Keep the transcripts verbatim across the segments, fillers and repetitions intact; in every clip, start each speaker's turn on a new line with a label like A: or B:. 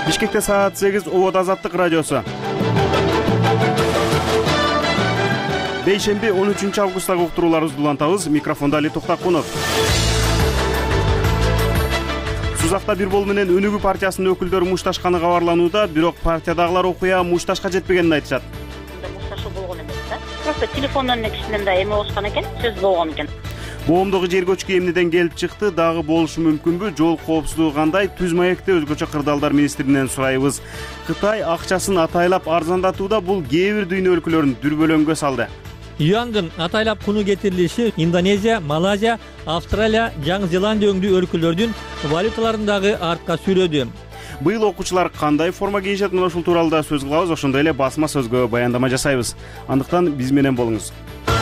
A: Бишкекте саат сегиз Обод Азаттык радиосу. Бейшемби он үчүнчү августтагы уктурууларыбызды улантабыз. Микрофондо Али Токтакунов. Сузакта бир болуу менен Өнүгүү партиясынын өкүлдөрү мушташканы кабарланууда, бирок партиядагылар окуя мушташка жетпегенин айтышат.
B: Мушташы болгон эмес да. Просто телефондон эле кишинен да эме болушкан экен, сөз болгон экен.
A: Боомдогу жер көчкү эмнеден келип чыкты, дагы болушу мүмкүнбү? Жол коопсуздугу кандай? Түз маекте өзгөчө кырдаалдар министринен сурайбыз. Кытай акчасын атайлап арзандатууда бул кээ бир дүйнө өлкөлөрүн дүрбөлөңгө салды.
C: Юандын атайлап куну кетирилиши Индонезия, Малайзия, Австралия, Жаңы Зеландия өңдүү өлкөлөрдүн валюталарындагы артка сүрөдү.
A: Быйыл окуучулар кандай форма кийишет, мына ушул тууралуу да сөз кылабыз. Ошондой эле басма сөзгө баяндама жасайбыз. Андыктан биз менен болуңуз.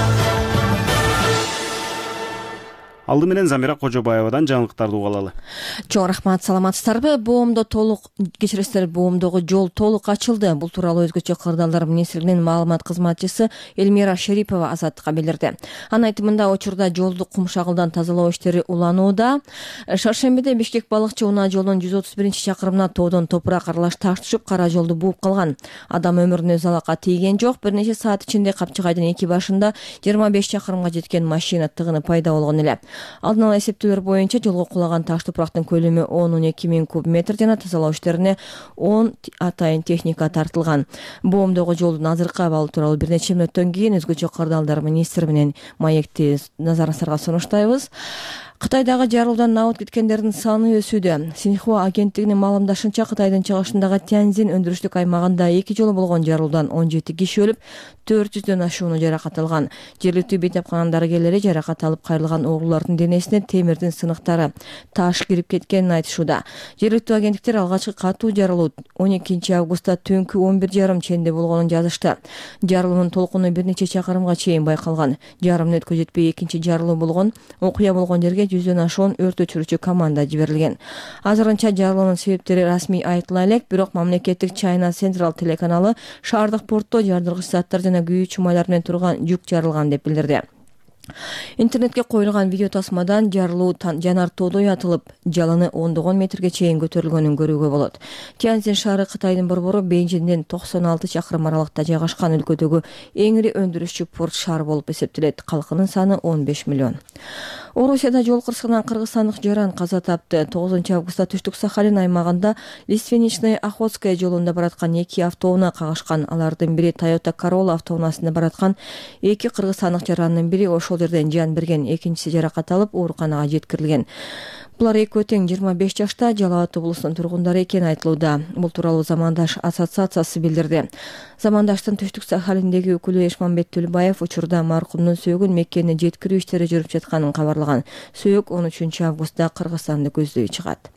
A: Алды менен Замира Кожобаевадан жаңылыктарды угуп алалы.
D: Чоң рахмат, саламатсыздарбы? Боомдо толук кечиресиздер, боомдогу жол толук ачылды. Бул тууралуу өзгөчө кырдаалдар министрлигинин маалымат кызматчысы Эльмира Шерипова Азаттыкка билдирди. Анын айтымында, учурда жолду кум шагылдан тазалоо иштери уланууда. Шаршембиде Бишкек балыкчы унаа жолунун жүз отуз биринчи чакырымына тоодон топурак аралаш таш түшүп, кара жолду бууп калган. Адам өмүрүнө залалга тийген жок. Бир нече саат ичинде Капчыгайдын эки башында жыйырма беш чакырымга жеткен машина тыгыны пайда болгон эле. Алдын ала эсептөөлөр боюнча жолго кулаган таш топурактын көлөмү он он эки миң куб метр жана тазалоо иштерине он атайын техника тартылган. Боомдогу жолдун азыркы абалы тууралуу бир нече мүнөттөн кийин өзгөчө кырдаалдар министри менен маекти назарыңыздарга сунуштайбыз. Кытайдагы жарылуудан набыт кеткендердин саны өсүүдө. Синьхуа агенттигинин маалымдашынча, Кытайдын чыгышындагы Тяньзин өндүрүштүк аймагында эки жолу болгон жарылуудан он жети киши өлүп, төрт жүздөн ашууну жаракат алган. Жергиликтүү бейтапканан дарыгерлери жаракат алып кайрылган оорулардын денесине темирдин сыныктары, таш кирип кеткенин айтышууда. Жергиликтүү агенттиктер алгачкы катуу жарылуу он экинчи августта түнкү он бир жарым ченде болгонун жазышты. Жарылуунун толкуну бир нече чакырымга чейин байкалган. Жарым мүнөткө жетпей экинчи жарылуу болгон. Окуя болгон жерге жүздөн ашуун өрт өчүрүүчү команда жиберилген. Азырынча жарылуунун себептери расмий айтыла элек, бирок мамлекеттик China Central телеканалы шаардык портто жардыргыч заттар жана күйүүчү майлар менен турган жүк жарылган деп билдирди. Интернетке коюлган видео тасмадан жарылуу жанар тоодой атылып, жалыны ондогон метрге чейин көтөрүлгөнүн көрүүгө болот. Тяньзин шаары Кытайдын борбору Бейжиңден токсон алты чакырым аралыкта жайгашкан өлкөдөгү эң ири өндүрүшчү порт шаар болуп эсептелет. Калкынын саны он беш миллион. Орусияда жол кырсыгынан кыргызстандык жаран каза тапты. тогузунчу августта Түштүк Сахалин аймагында Лиственничная Охотская жолунда бараткан эки автоунаа кагышкан. Алардын бири Toyota Corolla автоунаасында бараткан. Эки кыргызстандык жарандын бири ошол жерден жан берген, экинчиси жаракат алып ооруканага жеткирилген. Булар экөө тең жыйырма беш жашта, Жалал Абад облусунун тургундары экени айтылууда. Бул тууралуу Замандаш ассоциациясы билдирди. Замандаштын Түштүк Сахалиндеги өкүлү Эшмамбет Төлбаев учурда маркумдун сөөгүн Меккени жеткирүү иштери жүрүп жатканын кабарлаган. Сөөк он үчүнчү августта Кыргызстанды көздөй чыгат.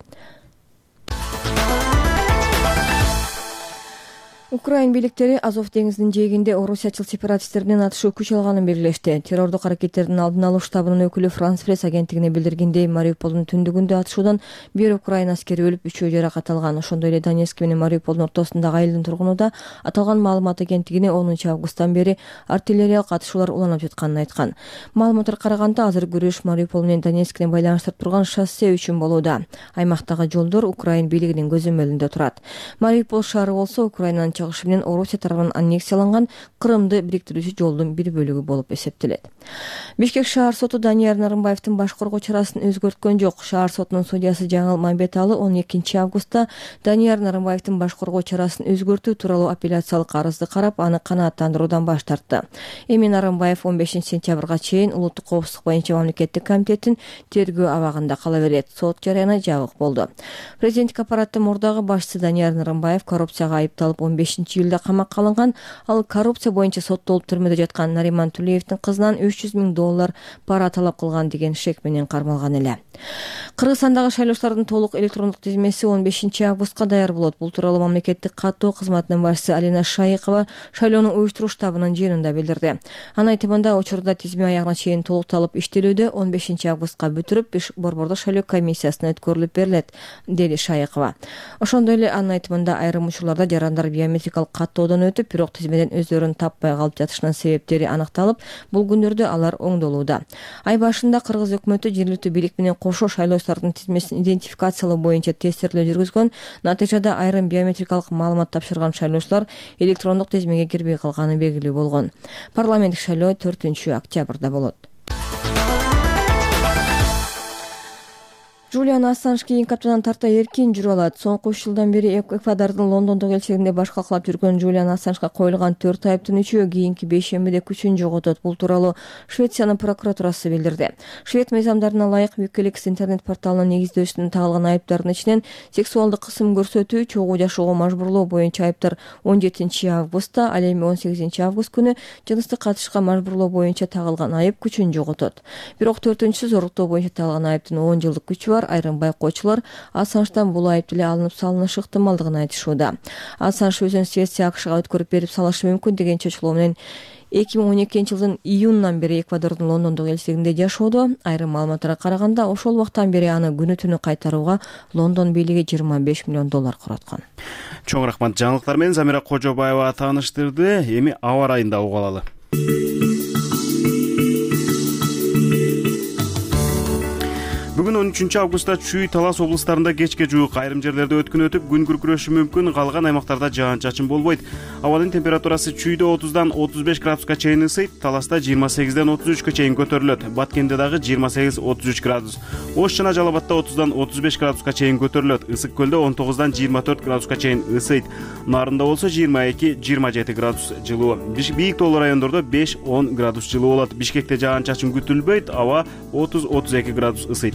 D: Украин бийликтери Азов деңизинин жээгинде орусиячыл сепаратисттер менен атышуу күч алганын белгилешти. Террордук аракеттердин алдын алуу штабынын өкүлү Франс Пресс агенттигине билдиргендей, Мариуполдун түндүгүндө атышуудан бир украин аскери өлүп, үчөө жаракат алган. Ошондой эле Донецк менен Мариуполдун ортосундагы айылдын тургунуда аталган маалымат агенттигине онунчу августтан бери артиллериялык атышуулар уланып жатканын айткан. Маалыматтарга караганда, азыр күрөш Мариупол менен Донецкни байланыштырып турган шоссе үчүн болууда. Аймактагы жолдор Украин бийлигинин көзөмөлүндө турат. Мариупол шаары болсо Украинанын чыгышы менен Орусия тарабынан аннексияланган Крымды бириктирүүчү жолдун бир бөлүгү болуп эсептелет. Бишкек шаар соту Данияр Нарымбаевдин баш коргоо чарасын өзгөрткөн жок. Шаар сотунун судьясы Жаңыл Мамбеталы он экинчи августта Данияр Нарымбаевдин баш коргоо чарасын өзгөртүү тууралуу апелляциялык арызды карап, аны канааттандыруудан баш тартты. Эми Нарымбаев он бешинчи сентябрга чейин улуттук коопсуздук боюнча мамлекеттик комитеттин тергөө абагында кала берет. Сот жарыяны жабык болду. Президенттик аппараттын мурдагы башчысы Данияр Нарымбаев коррупцияга айыпталып он бешинчи июлда камакка алынган. Ал коррупция боюнча соттолуп түрмөдө жаткан Нариман Тулеевдин кызынан үч жүз миң доллар пара талап кылган деген шек менен кармалган эле. Кыргызстандагы шайлоочулардын толук электрондук тизмеси он бешинчи августка даяр болот. Бул тууралуу мамлекеттик каттоо кызматынын башчысы Алина Шайыкова шайлоону уюштуруу штабынын жыйынында билдирди. Анын айтымында, учурда тизме аягына чейин толукталып иштелүүдө, он бешинчи августка бүтүрүп борбордук шайлоо комиссиясына өткөрүлүп берилет, деди Шайыкова. Ошондой эле анын айтымында, айрым учурларда жарандар биометрик биометрикалык каттоодон өтүп, бирок тизмеден өздөрүн таппай калып жатышынын себептери аныкталып, бул күндөрдө алар оңдолууда. Ай башында Кыргыз өкмөтү жергиликтүү бийлик менен кошо шайлоочулардын тизмесин идентификациялоо боюнча тестирлөө жүргүзгөн. Натыйжада айрым биометрикалык маалымат тапшырган шайлоочулар электрондук тизмеге кирбей калганы белгилүү болгон. Парламенттик шайлоо төртүнчү октябрда болот. Джулиан Ассанж кийинки аптадан тарта эркин жүрө алат. Соңку үч жылдан бери Эквадордун Лондондогу элчилигинде баш калкалап жүргөн Джулиан Ассанжга коюлган төрт айыптын үчөө кийинки бейшембиде күчүн жоготот. Бул тууралуу Швециянын прокуратурасы билдирди. Швед мыйзамдарына ылайык Wikileaks интернет порталынын негиздөөсүнөн тагылган айыптардын ичинен сексуалдык кысым көрсөтүү, чогуу жашоого мажбурлоо боюнча айыптар он жетинчи августта, ал эми он сегизинчи август күнү жыныстык катышка мажбурлоо боюнча тагылган айып күчүн жоготот. Бирок төртүнчүсү зорлуктоо боюнча тагылган айыптын он жылдык күчү бар. Айрым байкоочулар Ассанждан бул айып деле алынып салынышы ыктымалдыгын айтышууда. Ассанж өзүн Швеция АКШга өткөрүп берип салышы мүмкүн деген чечилөө менен эки миң он экинчи жылдын июнунан бери Эквадордун Лондондогу элчилигинде жашоодо. Айрым маалыматтарга караганда, ошол убактан бери аны күнү түнү кайтарууга Лондон бийлиги жыйырма беш миллион доллар короткон.
A: Чоң рахмат. Жаңылыктар менен Замира Кожобаева тааныштырды. Эми аба ырайында угуп алалы. Бүгүн он үчүнчү августта Чүй, Талас облустарында кечке жуук, айрым жерлерде өткүн өтүп, күн күркүрөшү мүмкүн, калган аймактарда жаан-чачын болбойт. Абанын температурасы Чүйдө отуздан отуз беш градуска чейин ысыйт, Таласта жыйырма сегизден отуз үчкө чейин көтөрүлөт. Баткенде дагы жыйырма сегиз отуз үч градус. Ош жана Жалал-Абадта отуздан отуз беш градуска чейин көтөрүлөт. Ысык көлдө он тогуздан жыйырма төрт градуска чейин ысыйт. Нарында болсо жыйырма эки жыйырма жети градус жылуу. Бийик тоолуу райондордо беш он градус жылуу болот. Бишкекте жаан-чачын күтүлбөйт, аба отуз отуз эки градус ысыйт.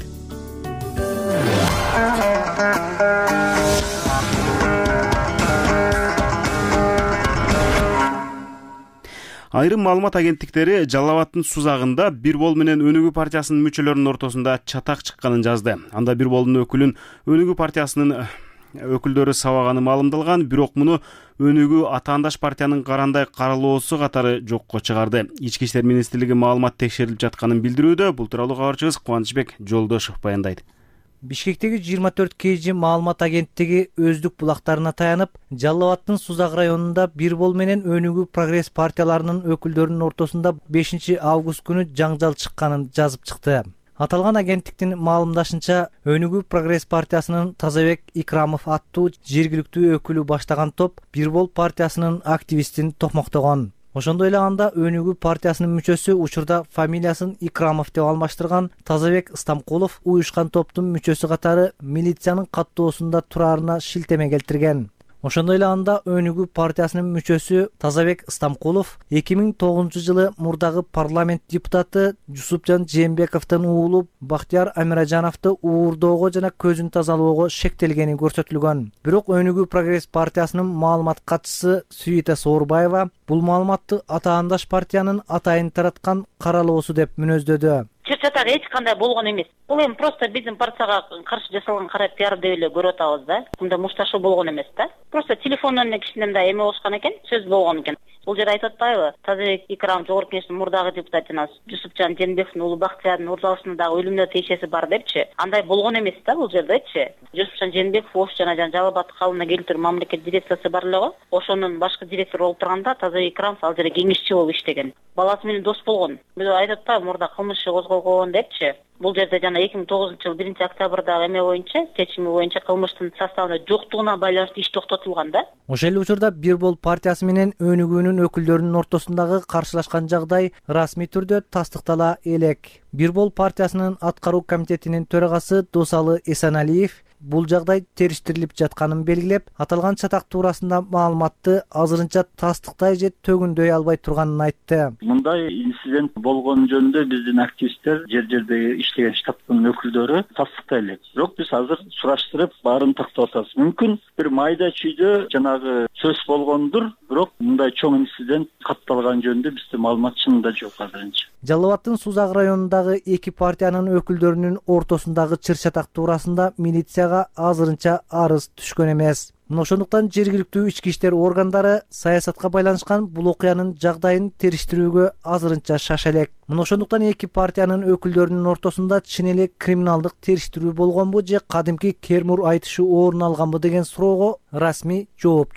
A: Айрым маалымат агенттиктери Жалал-Абадтын Сузагында Бир Бол менен Өнүгүү партиясынын мүчөлөрүнүн ортосунда чатак чыкканын жазды. Анда Бир Болдун өкүлүн Өнүгүү партиясынын өкүлдөрү сабаганы маалымдалган, бирок муну Өнүгүү атаандаш партиянын карандай каралоосу катары жокко чыгарды. Ички иштер министрлиги маалымат текшерилип жатканын билдирүүдө. Бул тууралуу кабарчыбыз Кубанычбек Жолдошов баяндайт.
E: Бишкектеги жыйырма төрт кей жи маалымат агенттиги өздүк булактарына таянып, Жалал-Абадтын Сузак районунда Бир Бол менен Өнүгүү прогресс партияларынын өкүлдөрүнүн ортосунда бешинчи август күнү жаңжал чыкканын жазып чыкты. Аталган агенттиктин маалымдашынча, Өнүгүү прогресс партиясынын Тазабек Икрамов аттуу жергиликтүү өкүлү баштаган топ Бир Бол партиясынын активистин токмоктогон. Ошондой эле анда Өнүгүү партиясынын мүчөсү учурда фамилиясын Икрамов деп алмаштырган Тазабек Стамкулов уюшкан топтун мүчөсү катары милициянын каттоосунда тураарына шилтеме келтирген. Ошондой эле анда Өнүгүү партиясынын мүчөсү Тазабек Стамкулов эки миң тогузунчу жылы мурдагы парламент депутаты Жусупжан Жээнбековдун уулу Бактияр Амиражановду уурдоого жана көзүн тазалоого шектелгени көрсөтүлгөн. Бирок Өнүгүү прогресс партиясынын маалымат катчысы Сүйүта Соорбаева бул маалыматты атаандаш партиянын атайын тараткан каралоосу деп мүнөздөдү.
B: Чыр-чатак эч кандай болгон эмес. Бул эми просто биздин партияга каршы жасалган кара пиар деп эле көрүп атабыз да. Мында мушташуу болгон эмес да. Просто телефондон эле кичинен да эме болушкан экен, сөз болгон экен. Бул жерде айтып атпайбы? Тазабек Икрам жогорку кеңештин мурдагы депутаты жана Жусупжан Жээнбековдун уулу Бактиярдын уурдалышында дагы өлүмдө тиешеси бар депчи. Андай болгон эмес да бул жердечи. Жусупжан Жээнбеков Ош жана Жалал-Абад калыбына келтирүү мамлекет дирекциясы бар эле го. Ошонун башкы директор болуп турганда Тазабек Икрам ал жерде кеңешчи болуп иштеген. Баласы менен дос болгон. Бул айтып атпайбы мурда кылмыш козголгон депчи. Бул жерде жана эки миң тогузунчу жыл биринчи октябрдагы эме боюнча, чечими боюнча кылмыштын составында жоктугуна байланыштуу иш токтотулган да.
E: Ошол эле учурда Бир Бол партиясы менен Өнүгүүнүн өкүлдөрүнүн ортосундагы каршылашкан жагдай расмий түрдө тастыктала элек. Бир Бол партиясынын аткаруу комитетинин төрагасы Досалы Эсеналиев бул жагдай териштирилип жатканын белгилеп, аталган чатак туурасында маалыматты азырынча тастыктай же төгүндөй албай турганын айтты.
F: Мындай инцидент болгон жөнүндө биздин активисттер жер жерде иштеген штабтын өкүлдөрү тастыктай элек. Бирок биз азыр сураштырып баарын тактап атабыз. Мүмкүн бир майда чүйдө жанагы сөз болгондур, бирок мындай чоң инцидент катталган жөнүндө бизде маалымат чынында жок азырынча.
E: Жалал-Абадтын Сузак районундагы эки партиянын өкүлдөрүнүн ортосундагы чыр-чатак туурасында милицияга азырынча арыз түшкөн эмес. Ошондуктан жергиликтүү ички иштер органдары саясатка байланышкан бул окуянын жагдайын териштирүүгө азырынча шаша элек. Ошондуктан эки партиянын өкүлдөрүнүн ортосунда чын эле криминалдык териштирүү болгонбу же кадимки кермур айтышуу орун алганбы деген суроого расмий жооп жок.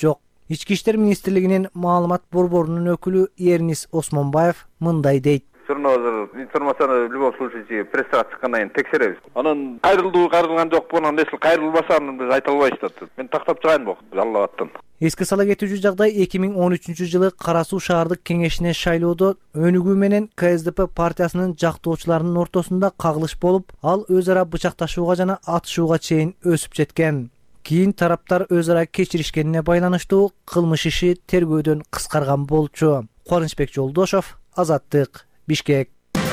E: Ички иштер министрлигинин маалымат борборунун өкүлү Эрнис Осмонбаев мындай дейт.
G: Азыр информацияны в любом случае пресс-га чыккандан кийин текшеребиз. Анан кайрылдуу кайрылган жокпу, анан нерсе кайрылбаса аны биз айта албайбыз. Мен тактап чыгайын бу Жалал-Абадтан.
E: Эске сала кетүүчү жагдай эки миң он үчүнчү жылы Кара Суу шаардык кеңешине шайлоодо Өнүгүү менен Ка Эс Д П партиясынын жактоочуларынын ортосунда кагылыш болуп, ал өз ара бычакташууга жана атышууга чейин өсүп жеткен. Кийин тараптар өз ара кечиришкенине байланыштуу кылмыш иши тергөөдөн кыскарган болчу. Кубанычбек Жолдошов, Азаттык, Бишкек.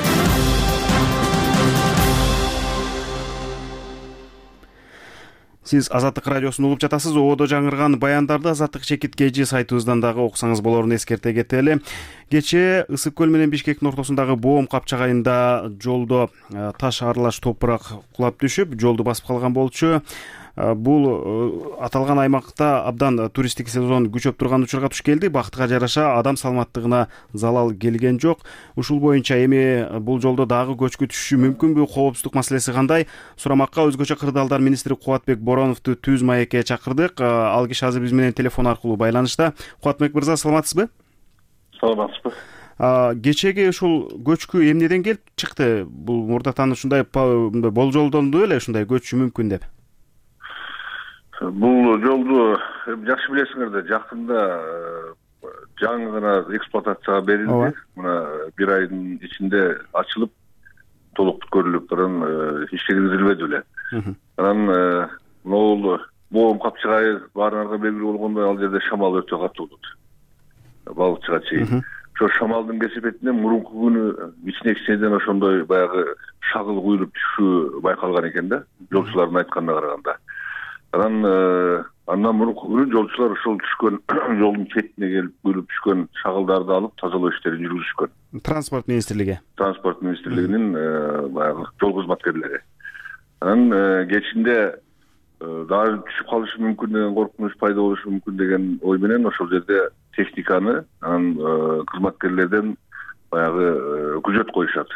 A: Сиз Азаттык радиосун угуп жатасыз. Оодо жаңырган баяндарды Азаттык чекит кежи сайтыбыздан дагы окусаңыз болорун эскерте кетели. Кечээ Ысык көл менен Бишкектин ортосундагы Боом капчагайында жолдо таш аралаш топурак кулап түшүп, жолду басып калган болчу. Бул аталган аймакта абдан туристтик сезон күчөп турган учурга туш келди. Бактыга жараша адам саламаттыгына залал келген жок. Ушул боюнча эми бул жолдо дагы көчкү түшүшү мүмкүнбү? Коопсуздук маселеси кандай? Сурамакка өзгөчө кырдаалдар министри Кубатбек Бороновду түз маекке чакырдык. Ал киши азыр биз менен телефон аркылуу байланышта. Кубатбек мырза, саламатсызбы?
F: Саламатсызбы.
A: Кечеги ушул көчкү эмнеден келип чыкты? Бул мурдатан ушундай болжолдонду эле ушундай көчүшү мүмкүн деп.
H: Бул жолду жакшы билесиңер да, жакында жаңы гана эксплуатацияга берилди. Мына бир айдын ичинде ачылып, толук көрүлүп турган ишке киргизилбеди эле. Анан могул Боом капчыгайы баарыңарга белгилүү болгондой, ал жерде шамал өтө катуу болот. Балыкчыга чейин. Ошо шамалдын кесепетинен мурунку күнү ичине-ичинеден ошондой баягы шагыл куюлуп түшүү байкалган экен да, жолчулардын айтканына караганда. Анан андан мурунку күнү жолчулар ошол түшкөн жолдун четине келип куюлуп түшкөн шагылдарды алып тазалоо иштерин жүргүзүшкөн.
A: Транспорт министрлиги.
H: Транспорт министрлигинин баягы жол кызматкерлери. Анан кечинде дагы түшүп калышы мүмкүн деген коркунуч пайда болушу мүмкүн деген ой менен ошол жерде техниканы, анан кызматкерлерден баягы күзөт коюшат.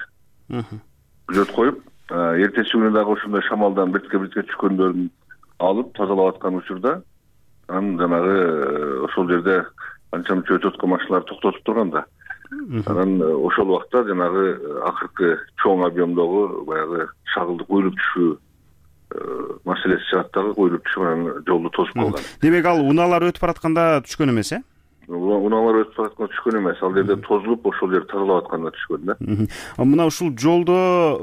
H: Күзөт коюп, эртеси күнү дагы ошондой шамалдан биртке-биртке түшкөндөрүн алып тазалап аткан учурда анан жанагы ошол жерде анча мынча өтүп аткан машиналар токтотуп турган да. Анан ошол убакта жанагы акыркы чоң объемдогу баягы шагылды куюлуп түшүү маселеси чыгат дагы, куюлуп түшүп анан жолду тосуп калган.
A: Демек ал унаалар өтүп баратканда түшкөн эмес, э?
H: Унаалар өтүп баратканда түшкөн эмес, ал жерде тозулуп ошол жерди тазалап атканда түшкөн да.
A: Мына ушул жолдо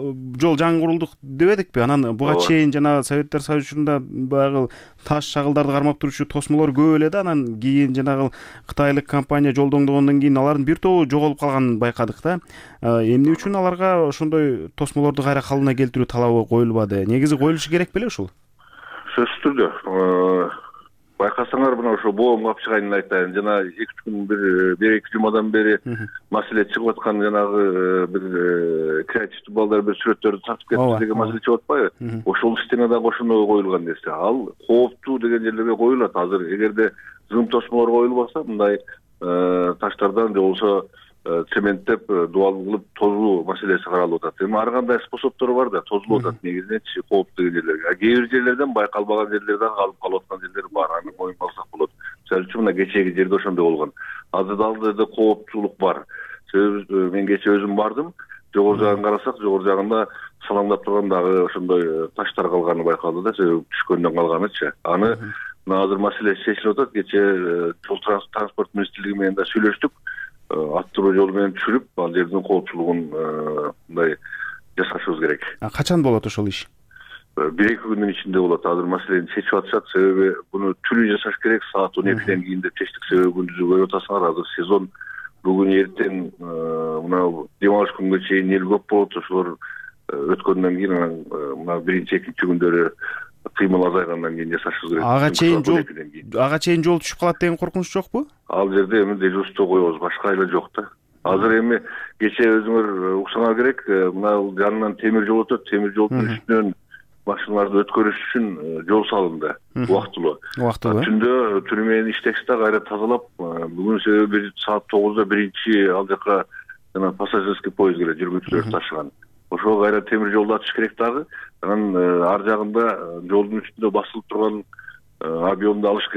A: жол жаңы курулдук дебедикпи? Анан буга чейин жана Советтер Союзунда баягы таш шагылдарды кармап турчу тосмолор көп эле да. Анан кийин жанагы кытайлык компания жолду оңдогондон кийин алардын бир тобу жоголуп калганын байкадык да. Эмне үчүн аларга ошондой тосмолорду кайра калыбына келтирүү талабы коюлбады? Негизи коюлушу керек беле ушул?
H: Сөзсүз түрдө. Байкасаңар, мына ошо Боом капчыгайын айтайын, жана эки үч күн бир бир эки жумадан бери маселе чыгып аткан жанагы бир креативдүү балдар бир сүрөттөрдү тартып кетти деген маселе чыгып атпайбы? Ошол иштене дагы ошондой коюлган нерсе. Ал кооптуу деген жерлерге коюлат. Азыр эгерде зым тосмолор коюлбаса, мындай таштардан же болбосо цементтеп дуал кылып тозуу маселеси каралып атат. Эми ар кандай способдору бар да, тозулуп атат негизиненчи кооптуу деген жерлерге. Кээ бир жерлерден байкалбаган жерлер дагы калып калып аткан жерлер бар. Аны моюнга алсак болот. Мисалы үчүн мына кечээги жерде ошондой болгон. Азыр дагы жерде кооптуулук бар. Себеби мен кечээ өзүм бардым, жогору жагын карасак, жогору жагында салаңдап турган дагы ошондой таштар калганы байкалды да, себеби түшкөндөн калганычы. Аны мына азыр маселеси чечилип атат. Кечээ жол транспорт министрлиги менен да сүйлөштүк. Аттыруу жолу менен түшүрүп, ал жердин коопчулугун мындай жасашыбыз керек.
A: Качан болот ошол иш?
H: бир эки күндүн ичинде болот. Азыр маселени чечип атышат, себеби буну түнү жасаш керек, саат он экиден кийин деп чечтик. Себеби күндүзү көрүп атасыңар, азыр сезон бүгүн эртең мына дем алыш күнгө чейин эл көп болот. Ошолор өткөндөн кийин мына биринчи экинчи күндөрү кыймыл азайгандан кийин жасашыбыз керек.
A: Ага чейин жол ага чейин жол түшүп калат деген коркунуч жокпу?
H: Ал жерде эми дежурство коебуз, башка эле жок да. Азыр эми кечээ өзүңөр уксаңар керек, мына жанынан темир жол өтөт, темир жолдун үстүнөн машиналарды өткөрүш үчүн жол салынды убактылуу.
A: Убактылуу.
H: Түндө түнү менен иштешти да, кайра тазалап, бүгүн себеби саат тогузда биринчи ал жака жана пассажирский поезд келет, жүргүнчүлөр ташыган. Ошого кайра темир жолду ачыш керек дагы. Анан ар жагында жолдун үстүндө басылып турган объемду алыш керек.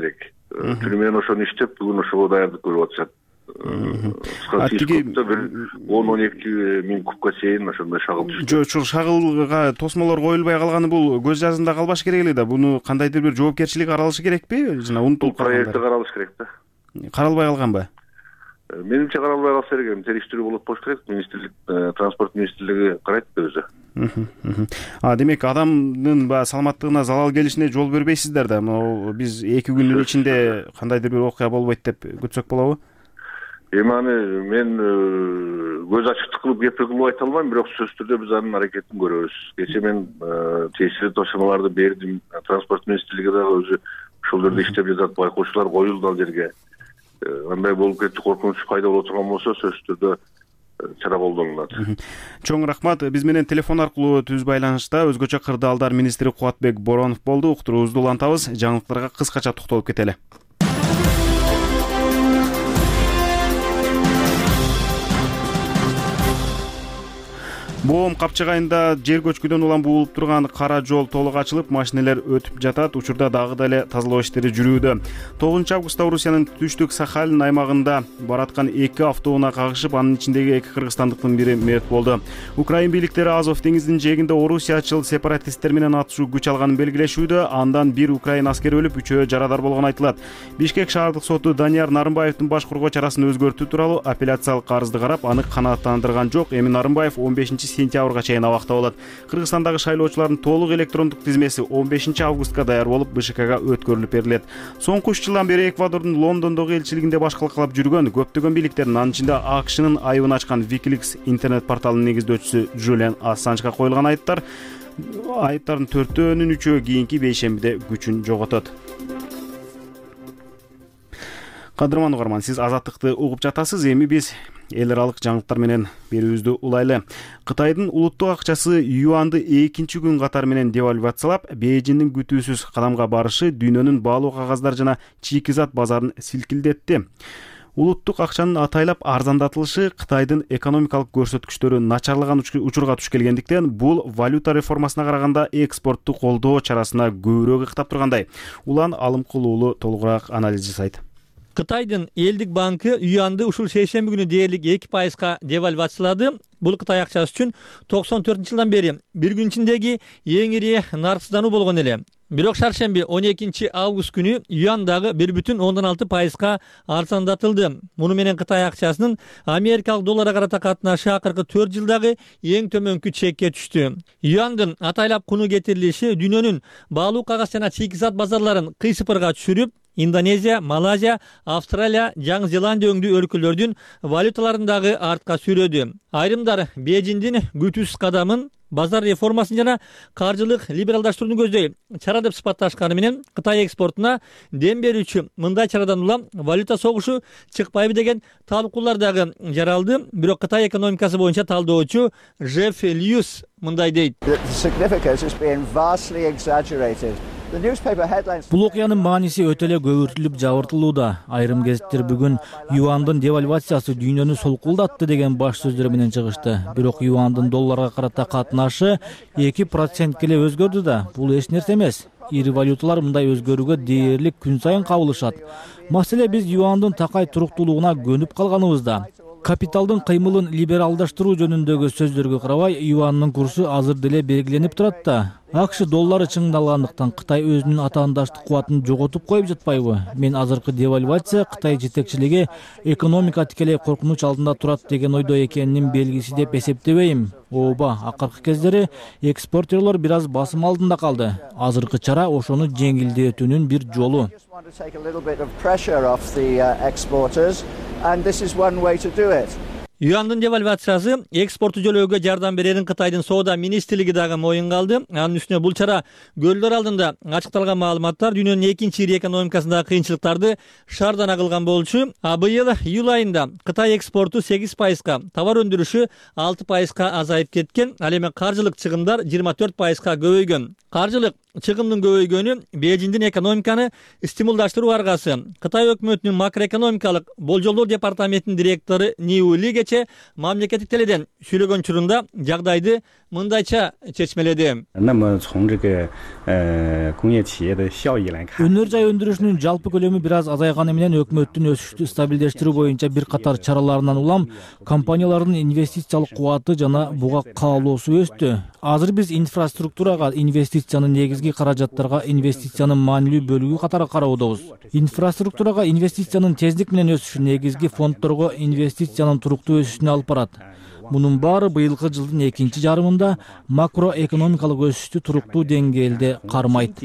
H: Түнү менен ошону иштеп бүгүн ошого даярдык көрүп атышат. Тиги бир он он эки миң кубка чейин ошондой шагыл түштү.
A: Жок, ушул шагылга тосмолор коюлбай калганы бул көз жазында калбаш керек эле да. Буну кандайдыр бир жоопкерчилик каралышы керекпи? Жана унутулуп калган.
H: Проекти каралыш керек да.
A: Каралбай калганбы?
H: Менимче каралбай калса керек. Териштирүү болуп коюш керек. Министрлик, транспорт министрлиги карайт да өзү.
A: А демек адамдын баягы саламаттыгына залал келишине жол бербейсиздер да. Могу биз эки күндүн ичинде кандайдыр бир окуя болбойт деп күтсөк болобу?
H: Эми аны мен көз ачыктык кылып кепил кылып айта албайм, бирок сөзсүз түрдө биз анын аракетин көрөбүз. Кечээ мен тиешелүү тапшырмаларды бердим. Транспорт министрлиги дагы өзү ушул жерде иштеп жатат, байкоочулар коюлду ал жерге. Андай болуп кетти, коркунуч пайда боло турган болсо сөзсүз түрдө чара колдонулат.
A: Чоң рахмат. Биз менен телефон аркылуу түз байланышта өзгөчө кырдаалдар министри Кубатбек Боронов болду. Уктуруубузду улантабыз. Жаңылыктарга кыскача токтолуп кетели. Боом Капчыгайында жер көчкүдөн улам буулуп турган кара жол толук ачылып, машинелер өтүп жатат. Учурда дагы деле тазалоо иштери жүрүүдө. тогузунчу августта Орусиянын түштүк Сахалин аймагында бараткан эки автоунаа кагышып, анын ичиндеги эки кыргызстандыктын бири мерт болду. Украин бийликтери Азов деңизинин жээгинде орусиячыл сепаратисттер менен атышуу күч алганын белгилешүүдө. Андан бир украин аскери өлүп, үчөө жарадар болгону айтылат. Бишкек шаардык соту Данияр Нарымбаевдин баш коргоо чарасын өзгөртүү тууралуу апелляциялык арызды карап, аны канааттандырган жок. Эми Нарымбаев он бешинчи сентябрга чейин абакта болот. Кыргызстандагы шайлоочулардын толук электрондук тизмеси он бешинчи августка даяр болуп, БШКга өткөрүлүп берилет. Соңку үч жылдан бери Эквадордун Лондондогу элчилигинде башкалкалап жүргөн көптөгөн бийликтердин, анын ичинде АКШнын айыбын ачкан Wikileaks интернет порталынын негиздөөчүсү Джулиан Ассанжга коюлган айыптар айыптардын төртөөнүн үчөө кийинки бейшембиде күчүн жоготот. Кадырман угарман, сиз Азаттыкты угуп жатасыз. Эми биз эл аралык жаңылыктар менен берүүбүздү улайлы. Кытайдын улуттук акчасы юанды экинчи күн катары менен девальвациялап, Бейжиңдин күтүүсүз кадамга барышы дүйнөнүн баалуу кагаздар жана чийки-зат базарын силкилдетти. Улуттук акчанын атайлап арзандатылышы Кытайдын экономикалык көрсөткүчтөрү начарлаган учурга туш келгендиктен, бул валюта реформасына караганда экспортту колдоо чарасына көбүрөөк ыктап тургандай. Улан Алымкулуулу толугураак анализ жасайт.
C: Кытайдын элдик банкы юанды ушул шейшемби күнү дээрлик эки пайызга девальвациялады. Бул Кытай акчасы үчүн токсон төртүнчү жылдан бери бир күн ичиндеги эң ири нарксыздануу болгон эле. Бирок шаршемби он экинчи август күнү юан дагы бир бүтүн ондон алты пайызга арзандатылды. Муну менен Кытай акчасынын америкалык долларга карата катнашы акыркы төрт жылдагы эң төмөнкү чекке түштү. Юандын атайлап куну кетирилиши дүйнөнүн баалуу кагаз жана чийки-зат базарларын кыйсыпырга түшүрүп, Индонезия, Малайзия, Австралия, Жаңы Зеландия өңдүү өлкөлөрдүн валюталарындагы артка сүрөдү. Айрымдар Бейжиңдин күтүүсүз кадамын базар реформасын жана каржылык либералдаштырууну көздөй чара деп сыпатташканы менен Кытай экспортуна дем берүүчү мындай чарадан улам валюта согушу чыкпайбы деген талкуулар дагы жаралды. Бирок Кытай экономикасы боюнча талдоочу Жеф Льюис мындай дейт.
I: Бул окуянын мааниси өтө эле көбүртүлүп жабыртылууда. Айрым гезиттер бүгүн юандын девальвациясы дүйнөнү солкулдатты деген баш сөздөр менен чыгышты. Бирок юандын долларга карата катнашы эки процентке эле өзгөрдү да. Бул эч нерсе эмес. Ири валюталар мындай өзгөрүүгө дээрлик күн сайын кабылышат. Маселе биз юандын такай туруктуулугуна көнүп калганыбызда. Капиталдын кыймылын либералдаштыруу жөнүндөгү сөздөргө карабай, юандын курсу азыр деле белгиленип турат да. АКШ доллары чыңдалгандыктан Кытай өзүнүн атаандаштык кубатын жоготуп коюп жатпайбы? Мен азыркы девальвация Кытай жетекчилиги экономика тикелей коркунуч алдында турат деген ойдо экенинин белгиси деп эсептебейм. Ооба, акыркы кездери экспортерлор бир аз басым алдында калды. Азыркы чара ошону жеңилдетүүнүн бир жолу.
C: Юандын девальвациясы экспорту жөлөөгө жардам берерин Кытайдын соода министрлиги дагы моюнга алды. Анын үстүнө бул чара көлдөр алдында ачыкталган маалыматтар дүйнөнүн экинчи ири экономикасындагы кыйынчылыктарды шаардана кылган болчу. А быйыл июль айында Кытай экспорту сегиз пайызга, товар өндүрүшү алты пайызга азайып кеткен. Ал эми каржылык чыгымдар жыйырма төрт пайызга көбөйгөн. Каржылык чыгымдын көбөйгөнү Бейжиңдин экономиканы стимулдаштыруу аргасы. Кытай өкмөтүнүн макроэкономикалык болжолдоо департаментинин директору Ниу Лиге кече мамлекеттик теледен сүйлөгөн учурунда жагдайды мындайча чечмеледи.
I: Өнөр жай өндүрүшүнүн жалпы көлөмү бир аз азайганы менен өкмөттүн өсүштү стабилдештирүү боюнча бир катар чараларынан улам компаниялардын инвестициялык кубаты жана буга каалоосу өстү. Азыр биз инфраструктурага инвестициянын негизги каражаттарга инвестициянын маанилүү бөлүгү катары кароодобуз. Инфраструктурага инвестициянын тездик менен өсүшү негизги фонддорго инвестициянын туруктуу өсүшүнө алып барат. Мунун баары быйылкы жылдын экинчи жарымында макроэкономикалык өсүштү туруктуу деңгээлде кармайт.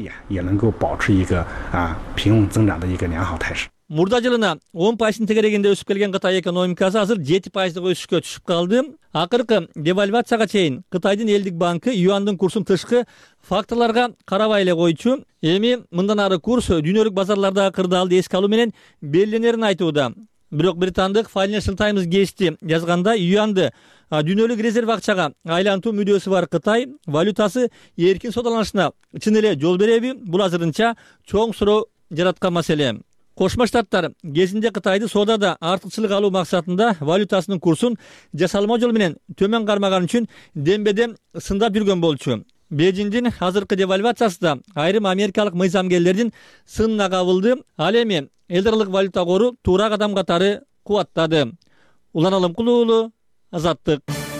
C: Мурда жылына он пайыздын тегерегинде өсүп келген Кытай экономикасы азыр жети пайыздык өсүшкө түшүп калды. Акыркы девальвацияга чейин Кытайдын элдик банкы юандын курсун тышкы факторлорго карабай эле койчу. Эми мындан ары курс дүйнөлүк базарлардагы кырдаалды эске алуу менен белгиленерин айтууда. Бирок британдык Financial Times гезити жазганда юанды дүйнөлүк резерв акчага айлантуу мүдөөсү бар Кытай валютасы эркин саудаланышына чын эле жол береби? Бул азырынча чоң суроо жараткан маселе. Кошмо Штаттар кезинде Кытайды соодада артыкчылык алуу максатында валютасынын курсун жасалма жол менен төмөн кармаган үчүн дембедем сындап жүргөн болчу. Бейжиңдин азыркы девальвациясы да айрым америкалык мыйзамгерлердин сынына кабылды. Ал эми элдарлык валюта кору туура кадам катары кубаттады. Улан Алымкулуу уулу, Азаттык.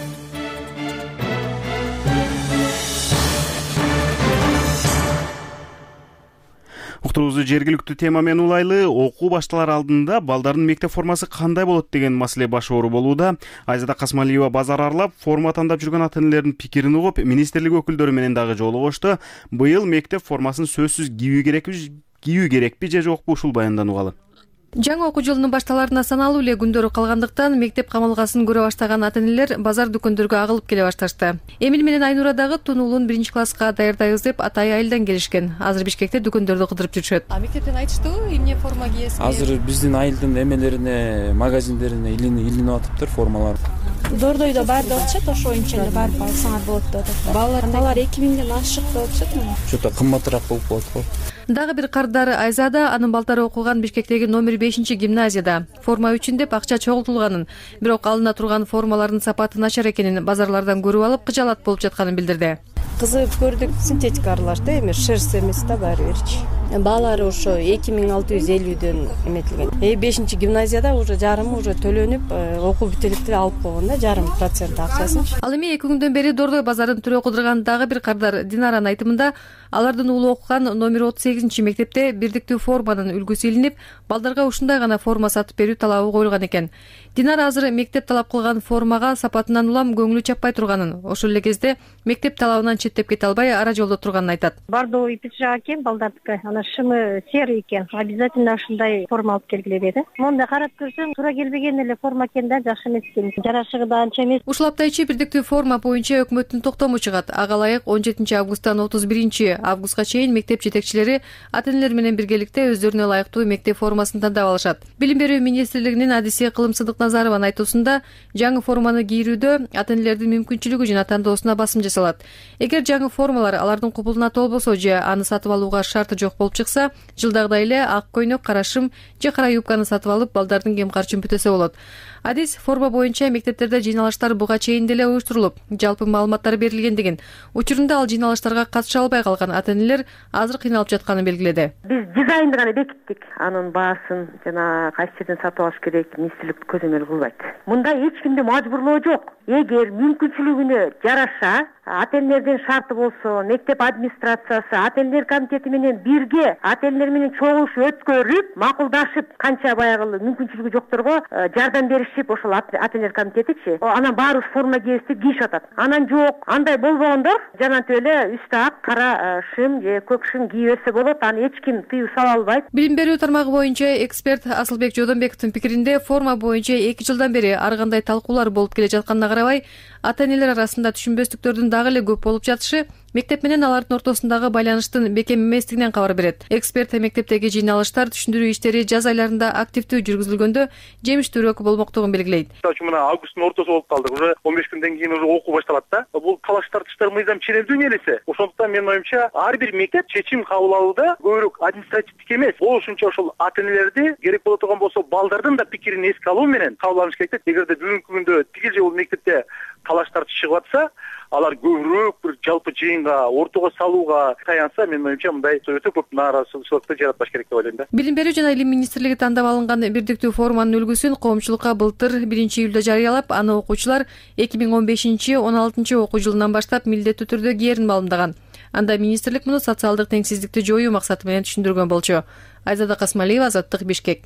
A: Уктуруубузду жергиликтүү тема менен улайлы. Окуу башталар алдында балдардын мектеп формасы кандай болот деген маселе баш оору болууда. Айзада Касмалиева базар аралап, форма тандап жүргөн ата энелердин пикирин угуп, министрлик өкүлдөрү менен дагы жолугушту. Быйыл мектеп формасын сөзсүз кийүү керекпи, кийүү керекпи же жокпу, ушул баяндан угалы.
J: Жаңы окуу жылынын башталарына саналуу эле күндөрү калгандыктан мектеп камалгасын көрө баштаган ата энелер базар дүкөндөргө агылып келе башташты. Эмил менен Айнура дагы тун уулун биринчи класска даярдайбыз деп Атай айылдан келишкен. Азыр Бишкекте дүкөндөрдү кыдырып жүрүшөт. А мектептен айтыштыбы эмне форма кийесиз?
K: Азыр биздин айылдын эмелерине, магазиндерине илинип атыптыр формалар.
L: Дордойдо бар деп атышат, ошо боюнча эле барып алсаңар болот деп атат. Балдар эки миңден ашык деп атышат.
K: Чөтө кымбатыраак болуп калат го.
J: Дагы бир кардары Айзада анын балдары окуган Бишкектеги номер бешинчи гимназияда форма үчүн деп акча чогултулганын, бирок алына турган формалардын сапаты начар экенин базарлардан көрүп алып, кыжалат болуп жатканын билдирди.
L: Кызыгып көрдүк, синтетикалар да, эми шерсть эмес да баары бирчи. Баалары ошо эки миң алты жүз элүүдөн эметилген. Э бешинчи гимназияда уже жарымы уже төлөнүп, окуу бүтүп эле алып койгон да, жарым процент акчасын.
J: Ал эми эки күндөн бери Дордой базарын түрө кыдырган дагы бир кардар Динаранын айтымында алардын уулу окуган номер отуз сегизинчи мектепте бирдиктүү форманын үлгүсү илинип, балдарга ушундай гана форма сатып берүү талабы коюлган экен. Динара азыр мектеп талап кылган формага сапатынан улам көңүлү чаппай турганын, ошол эле кезде мектеп талабынан четтеп кете албай ара жолдо турганын айтат.
M: Бордовый пиджак экен балдардыкы, ана шымы серый экен. Обязательно ушундай форма алып келгиле деди. Монда карап көрсөң, туура келбеген эле форма экен да, жакшы эмес экен. Жарашыгы да анча эмес.
J: Ушул апта ичи бирдиктүү форма боюнча өкмөттүн токтому чыгат. Ага ылайык он жетинчи августтан отуз биринчи августка чейин мектеп жетекчилери ата энелер менен биргеликте өздөрүнө ылайыктуу мектеп формасын тандап алышат. Билим берүү министрлигинин адиси Кылым Сыдык Назарованын айтуусунда, жаңы форманы кийүүдө ата энелердин мүмкүнчүлүгү жана тандоосуна басым жасалат. Эгер жаңы формалар алардын купулуна толбосо же аны сатып алууга шарты жок болуп чыкса, жылдагыдай эле ак көйнөк, кара шым же кара юбканы сатып алып, балдардын кем карчын бүтөсө болот. Адис форма боюнча мектептерде жыйналыштар буга чейин деле уюштурулуп, жалпы маалыматтар берилгендигин, учурунда ал жыйналыштарга катыша албай калган ата энелер азыр кыйналып жатканын белгиледи.
N: Биз дизайнды гана бекиттик, анын баасын жана кайсы жерден сатып алыш керек, министрлик көзөмөл кылбайт. Мында эч кимди мажбурлоо жок. Эгер мүмкүнчүлүгүнө жараша, ата энелердин шарты болсо, мектеп администрациясы ата энелер комитети менен бирге ата энелер менен чогулуш өткөрүп, макулдашып, канча баягы мүмкүнчүлүгү жокторго жардам беришип, ошол ата энелер комитетичи, анан баарыбыз форма кийебиз деп кийишип атат. Анан жок, андай болбогондор жанагынтип эле үстү ак, кара шым же көк шым кие берсе болот, аны эч ким тыюу сала албайт.
J: Билим берүү тармагы боюнча эксперт Асылбек Жодонбековдун пикиринде, форма боюнча эки жылдан бери ар кандай талкуулар болуп келе жатканына карабай, ата энелер арасында түшүнбөстүктөрдүн дагы эле көп болуп жатышы мектеп менен алардын ортосундагы байланыштын бекем эместигинен кабар берет. Эксперт мектептеги жыйналыштар түшүндүрүү иштери жаз айларында активдүү жүргүзүлгөндө жемиштүүрөөк болмоктугун белгилейт.
O: Мына августтун ортосу болуп калдык. Уже он беш күндөн кийин уже окуу башталат да. Бул талаш тартыштар мыйзам ченемдүү нерсе. Ошондуктан менин оюмча ар бир мектеп чечим кабыл алууда көбүрөөк административдик эмес, болушунча ошол ата-энелерди керек боло турган болсо балдардын да пикирин эске алуу менен кабыл алыш керек. Эгерде бүгүнкү күндө тигил же бул мектепте талаш тартыш чыгып атса, алар көбүрөөк бир жалпы жыйынга, ортого салууга таянса, менин оюмча мындай өтө көп нааразычылыкты жаратпаш керек деп ойлойм да.
J: Билим берүү жана илим министрлиги тандап алынган бирдиктүү форманын үлгүсүн коомчулукка былтыр биринчи июлда жарыялап, аны окуучулар эки миң он бешинчи он алтынчы окуу жылынан баштап милдеттүү түрдө кээрин маалымдаган. Анда министрлик муну социалдык теңсиздикти жоюу максаты менен түшүндүргөн болчу. Айзада Касмалиева, Азаттык, Бишкек.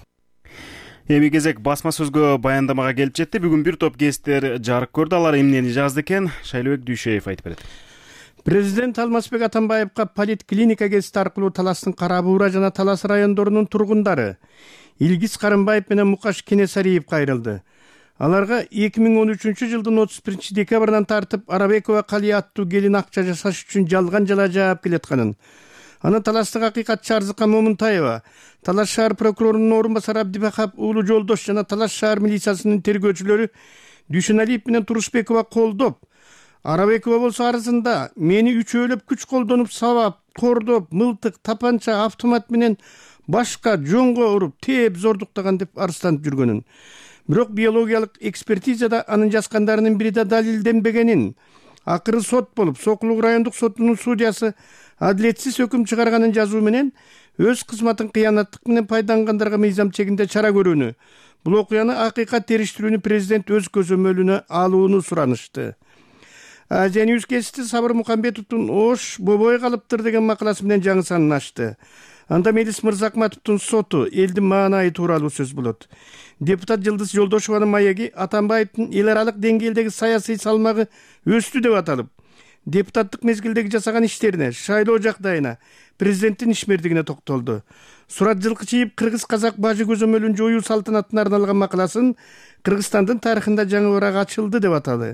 A: Эми кезек басма сөзгө баяндамага келип жетти. Бүгүн бир топ кесиптер жарык көрдү. Алар эмнени жазды экен? Шайлообек Дүйшөев айтып берет.
P: Президент Алмазбек Атамбаевга политклиника кесити аркылуу Таластын Кара Буура жана Талас райондорунун тургундары Илгиз Карымбаев менен Мукаш Кенесариев кайрылды. Аларга эки миң он үчүнчү жылдын отуз биринчи декабрынан тартып Арабекова Калия аттуу келин акча жасаш үчүн жалган жала жаап келатканын, аны Таластык акыйкатчы Арзыка Момунтаева, Талас шаар прокурорунун орун басары Абдибахап Уулу Жолдош жана Талас шаар милициясынын тергөөчүлөрү Дүйшөналиев менен Турушбекова колдоп, Арабекова болсо арызында мени үчөөлөп күч колдонуп сабап, кордоп, мылтык, тапанча, автомат менен башка жоңго уруп, тээп зордуктаган деп арызданып жүргөнүн. Бирок биологиялык экспертизада анын жазгандарынын бири да далилденбегенин, акыры сот болуп, Сокулук райондук сотунун судьясы адилетсиз өкүм чыгарганын жазуу менен өз кызматын кыянаттык менен пайдалангандарга мыйзам чегинде чара көрүүнү, бул окуяны акыйкат териштирүүнү президент өз көзөмөлүнө алууну суранышты. Азия-Ньюс кесити Сабыр Мукамбетовдун Ош бобой калыптыр деген макаласы менен жаңы санын ачты. Анда Мелис Мырзакматовдун соту элдин маанайы тууралуу сөз болот. Депутат Жылдыз Жолдошованын маеги Атамбаевдин эл аралык деңгээлдеги саясий салмагы өстү деп аталып, депутаттык мезгилдеги жасаган иштерине, шайлоо жагдайына, президенттин ишмердигине токтолду. Сурат Жылкычиев Кыргыз казак бажы көзөмөлүн жоюу салтанатына арналган макаласын Кыргызстандын тарыхында жаңы урак ачылды деп атады.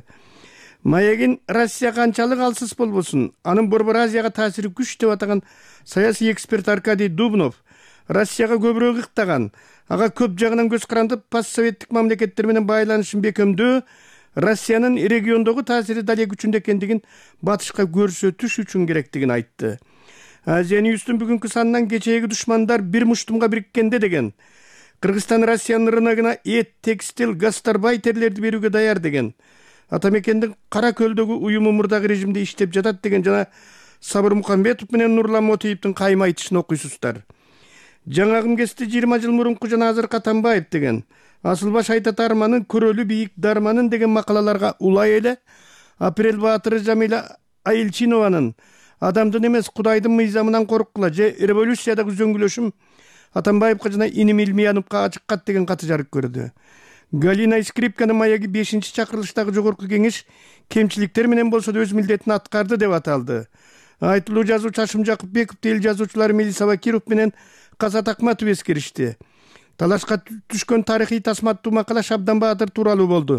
P: Маегин Россия канчалык алсыз болбосун, анын Борбор Азияга таасири күч деп атаган саясий эксперт Аркадий Дубнов Россияга көбүрөөк ыктаган, ага көп жагынан көз карандып, постсоветтик мамлекеттер менен байланышын бекемдөө Россиянын региондогу таасири дале күчүндө экендигин батышка көрсөтүш үчүн керектигин айтты. Азия-Ньюстун бүгүнкү санынан кечээги душмандар бир муштумга бириккенде деген, Кыргызстан Россиянын рыногуна эт, текстил, гастарбайтерлерди берүүгө даяр деген, Атамекендин Кара Көлдөгү уюму мурдагы режимде иштеп жатат деген жана Сабыр Мукамбетов менен Нурлан Мотиевдин кайма айтышын окуйсуздар. Жаңагым кести жыйырма жыл мурунку жана азыркы Атамбаев деген, Асылбаш Айтат Арманын көрөлү бийик дарманын деген макалаларга улай эле Апрель Баатыры Жамиля Айылчинованын адамдын эмес Кудайдын мыйзамынан корккула же революциядагы зөңгүлөшүм Атамбаевка жана иним Илмияновго ачыккат деген каты жарык көрдү. Галина Скрипканын маеги бешинчи чакырылыштагы жогорку кеңеш кемчиликтер менен болсо да өз милдетин аткарды деп аталды. Айтылуу жазуучу Ашым Жакупбеков эл жазуучулары Мелиса Бакиров менен Казат Акматов эскеришти. Талашка түшкөн тарыхый тасматтуу макала Шабдан Баатыр тууралуу болду.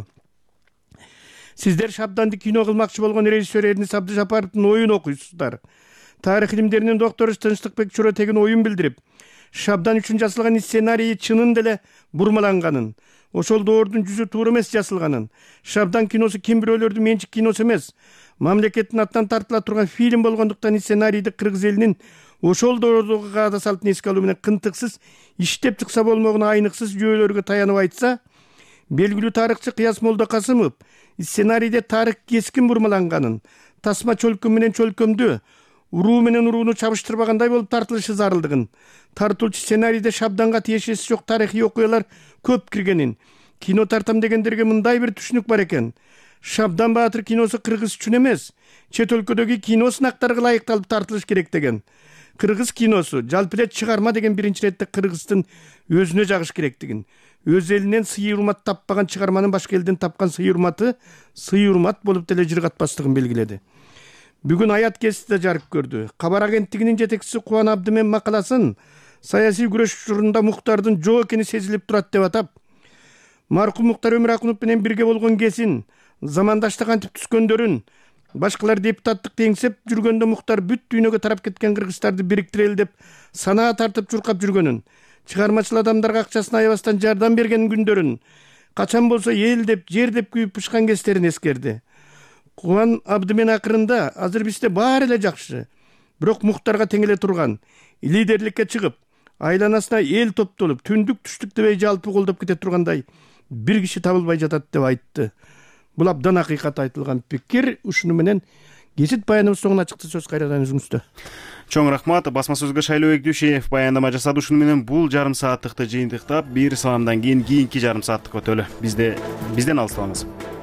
P: Сиздер Шабданды кино кылмакчы болгон режиссер Эрнис Абдыжапаровдун оюн окуйсуздар. Тарых илимдеринин доктору Тынчтыкбек Чуротегин оюн билдирип, Шабдан үчүн жасалган сценарий чынын деле бурмаланганын, ошол доордун жүзү туура эмес жасалганын, Шабдан киносу ким бирөөлөрдүн менчик киносу эмес, мамлекеттин атынан тартыла турган фильм болгондуктан сценарийди кыргыз элинин ошол доордогу каада салтын эске алуу менен кынтыксыз иштеп чыкса болмогун айныксыз жүйөлөргө таянып айтса, белгилүү тарыхчы Кыяс Молдокасымов сценарийде тарых кескин бурмаланганын, тасма чөлкөм менен чөлкөмдү, уруу менен урууну чабыштырбагандай болуп тартылышы зарылдыгын, тартылчу сценарийде Шабданга тиешеси жок тарыхый окуялар көп киргенин, кино тартам дегендерге мындай бир түшүнүк бар экен. Шабдан Баатыр киносу кыргыз үчүн эмес, чет өлкөдөгү кино сынактарга ылайыкталып тартылыш керек деген. Кыргыз киносу жалпы эле чыгарма деген биринчи иретте кыргыздын өзүнө жагыш керектигин, өз элинен сый урмат таппаган чыгарманын башка элден тапкан сый урматы сый урмат болуп деле жыргатпастыгын белгиледи. Бүгүн Аят кесити жарык көрдү. Кабар агенттигинин жетекчиси Кубан Абдымен макаласын саясий күрөш учурунда Муктардын жок экени сезилип турат деп атап, маркум Муктар Өмүракунов менен бирге болгон кезин, замандаштык антип түскөндөрүн, башкалар депутаттыкты эңсеп жүргөндө Муктар бүт дүйнөгө тарап кеткен кыргызстарды бириктирели деп санаа тартып чуркап жүргөнүн, чыгармачыл адамдарга акчасын аябастан жардам берген күндөрүн, качан болсо эл деп, жер деп күйүп пышкан кездерин эскерди. Кубан Абдымен акырында азыр бизде баары эле жакшы, бирок Муктарга тең эле турган, лидерликке чыгып, айланасына эл топтолуп, түндүк түштүк дебей жалпы колдоп кете тургандай бир киши табылбай жатат деп айтты. Бул абдан акыйкат айтылган пикир. Ушуну менен кечит баяныбыз соңуна чыкты. Сөз кайрадан өзүңүздө.
A: Чоң рахмат. Басма сөзгө Шайлоо Эгдүүшев баяндама жасады. Ушуну менен бул жарым сааттыкты жыйынтыктап, бир саламдан кийин кийинки жарым сааттык өтөлү. Бизде бизден алыстабаңыз.